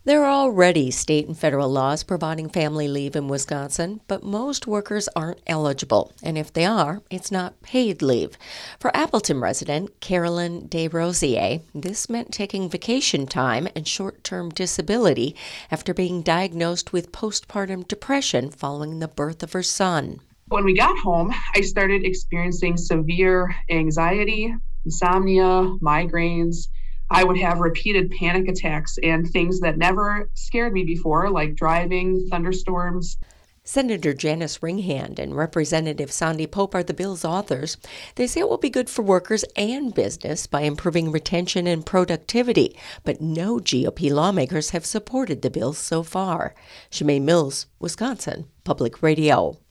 There are already state and federal laws providing family leave in Wisconsin, but most workers aren't eligible, and if they are, it's not paid leave. For Appleton resident Carolyn DesRosiers, this meant taking vacation time and short-term disability after being diagnosed with postpartum depression following the birth of her son. When we got home, I started experiencing severe anxiety, insomnia, migraines. I would have repeated panic attacks and things that never scared me before, like driving, thunderstorms. Senator Janice Ringhand and Representative Sandy Pope are the bill's authors. They say it will be good for workers and business by improving retention and productivity, but no GOP lawmakers have supported the bill so far. Shemaine Mills, Wisconsin Public Radio.